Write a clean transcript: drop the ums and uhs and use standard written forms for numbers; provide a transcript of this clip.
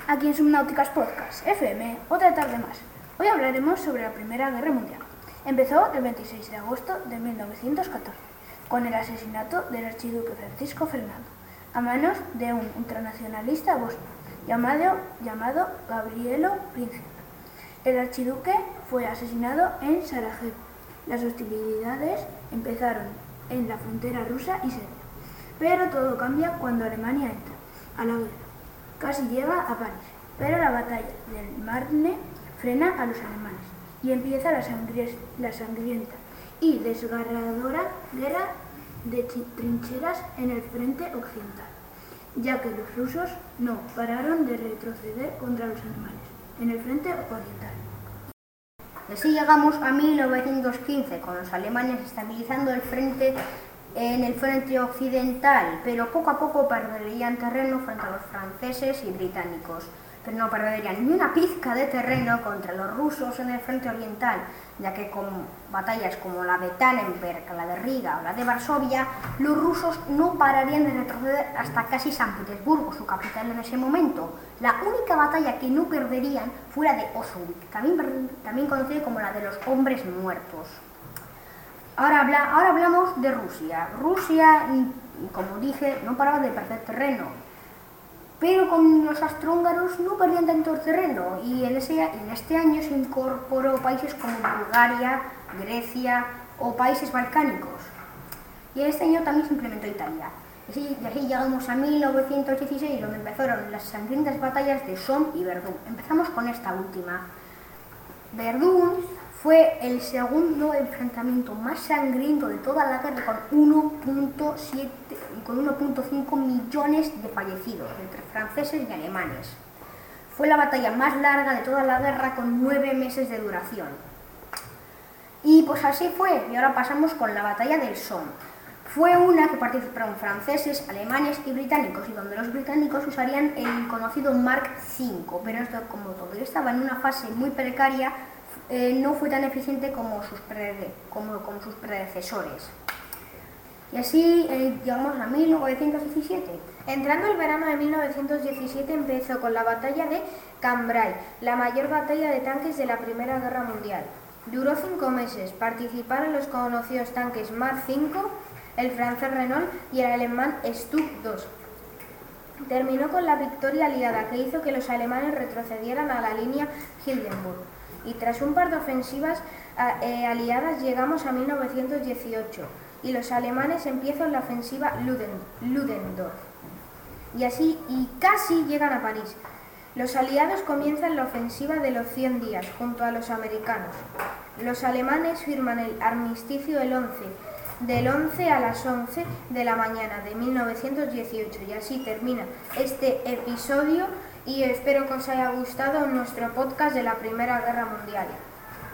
aquí en Subnáuticas Podcast FM, otra tarde más. Hoy hablaremos sobre la Primera Guerra Mundial. Empezó el 26 de agosto de 1914, con el asesinato del archiduque Francisco Fernando, a manos de un ultranacionalista bosnio llamado Gabrielo Princip. El archiduque fue asesinado en Sarajevo. Las hostilidades empezaron en la frontera rusa y serbia, pero todo cambia cuando Alemania entra a la guerra. Casi llega a París, pero la batalla del Marne frena a los alemanes y empieza la sangrienta y desgarradora guerra de trincheras en el frente occidental, ya que los rusos no pararon de retroceder contra los alemanes en el frente oriental. Y así llegamos a 1915, con los alemanes estabilizando en el frente occidental, pero poco a poco perderían terreno frente a los franceses y británicos, pero no perderían ni una pizca de terreno contra los rusos en el frente oriental, ya que con batallas como la de Tannenberg, la de Riga o la de Varsovia, los rusos no pararían de retroceder hasta casi San Petersburgo, su capital en ese momento. La única batalla que no perderían fue la de Auschwitz, también conocida como la de los hombres muertos. Ahora hablamos de Rusia. Rusia, como dije, no paraba de perder terreno, pero con los austrohúngaros no perdían tanto terreno y en este año se incorporó países como Bulgaria, Grecia o países balcánicos. Y en este año también se implementó Italia. Y así llegamos a 1916, donde empezaron las sangrientas batallas de Somme y Verdún. Empezamos con esta última. Verdún fue el segundo enfrentamiento más sangriento de toda la guerra, con 1.5 millones de fallecidos entre franceses y alemanes. Fue la batalla más larga de toda la guerra, con 9 meses de duración. Y pues así fue, y ahora pasamos con la batalla del Somme. Fue una que participaron franceses, alemanes y británicos, y donde los británicos usarían el conocido Mark V, pero esto, como todavía estaba en una fase muy precaria, no fue tan eficiente como sus predecesores. Y así llegamos a 1917. Entrando el verano de 1917 empezó con la batalla de Cambrai, la mayor batalla de tanques de la Primera Guerra Mundial. Duró 5 meses. Participaron los conocidos tanques Mark V, el francés Renault y el alemán Stuka II. Terminó con la victoria aliada, que hizo que los alemanes retrocedieran a la línea Hindenburg. Y tras un par de ofensivas aliadas llegamos a 1918 y los alemanes empiezan la ofensiva Ludendorff y casi llegan a París. Los aliados comienzan la ofensiva de los 100 días junto a los americanos. Los alemanes firman el armisticio del 11 a las 11 de la mañana de 1918 y así termina este episodio. Y espero que os haya gustado nuestro podcast de la Primera Guerra Mundial.